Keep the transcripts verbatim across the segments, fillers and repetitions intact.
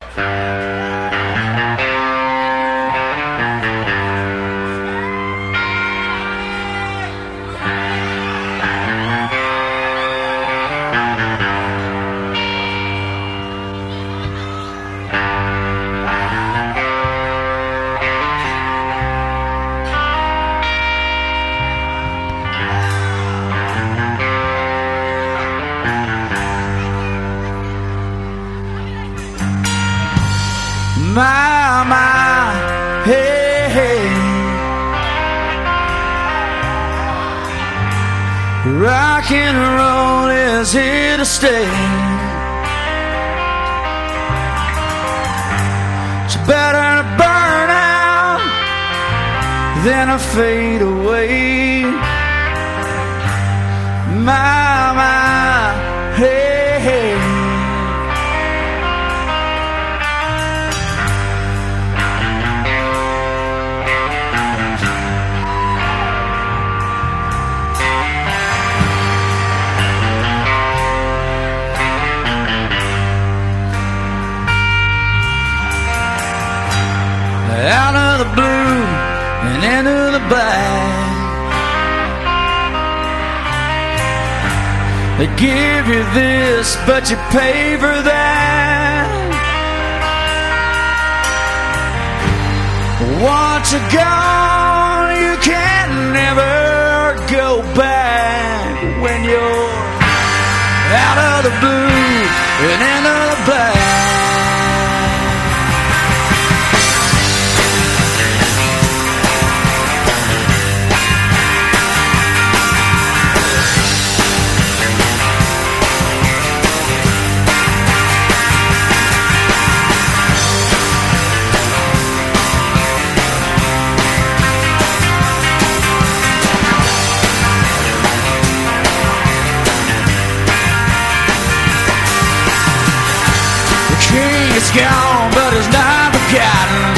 My, my, hey, hey. Rock and roll is here to stay. It's better to burn out than to fade away. My, my, hey, hey. Out of the blue and into the black, they give you this, but you pay for that. Once you're gone, you can never go back. When you're out of the blue and into the black, it's gone, but it's not forgotten.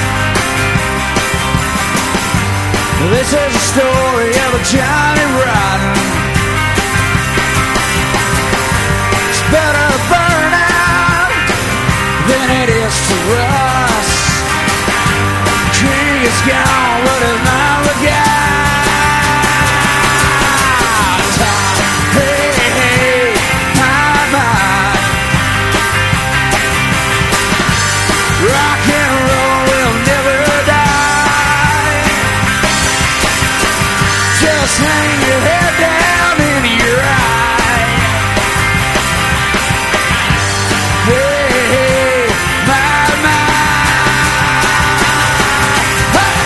This is a story of a Johnny Rotten. It's better to burn out than it is to rust. King is gone, but it's not forgotten. Hey, hey, my, my. Rock and roll will never die. Just hang your head down in your eye. Hey, hey, my, my. Hey.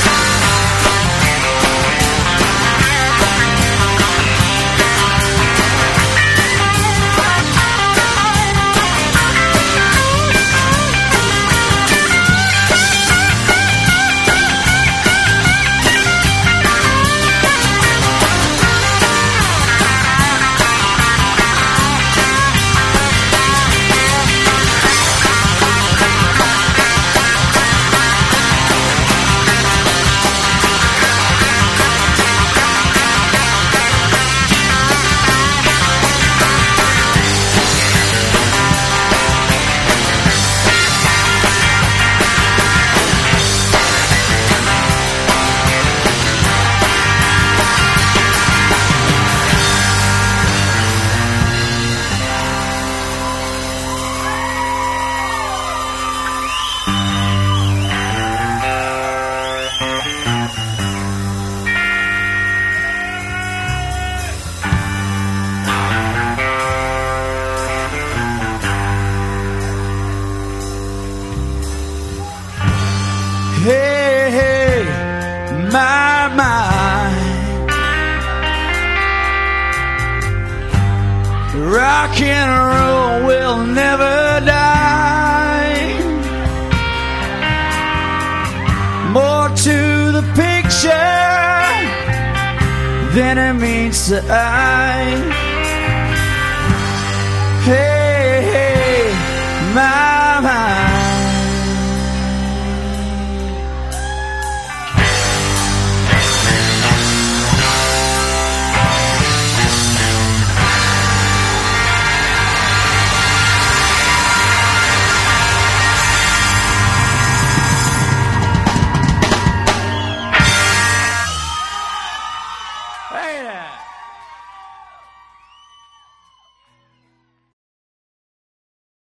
Hey, hey, my, my. Rock and roll will never die. More to the picture than it means to I. Hey,